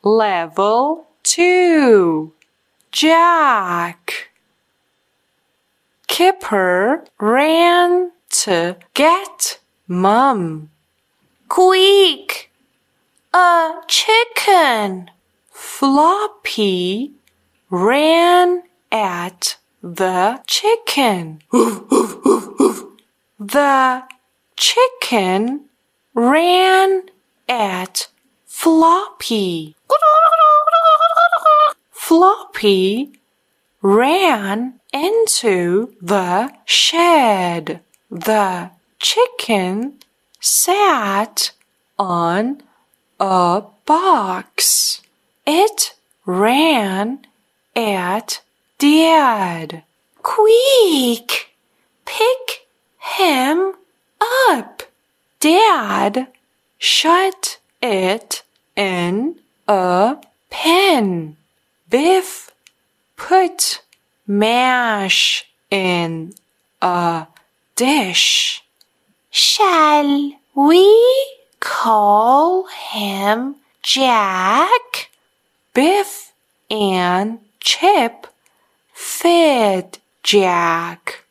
Level 2. Jack. Kipper ran to get Mum. Quick! A chicken! Floppy ran at the chicken. The chicken ran at Floppy. Floppy ran into the shed. The chicken sat on a box. It ran at Dad. Quick! Pick him up! Dad shut it in a pen. Biff put mash in a dish. Shall we call him Jack? Biff and Chip fed Jack.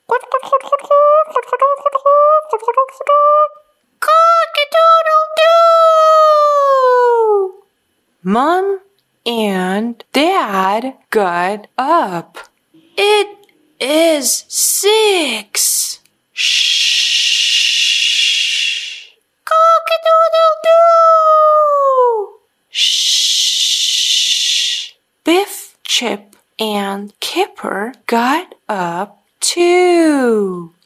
Cock-a-doodle-doo! Mom and Dad got up. It is 6. Shh. Cock-a-doodle-doo! Shh. Biff, Chip, and Kipper got up too.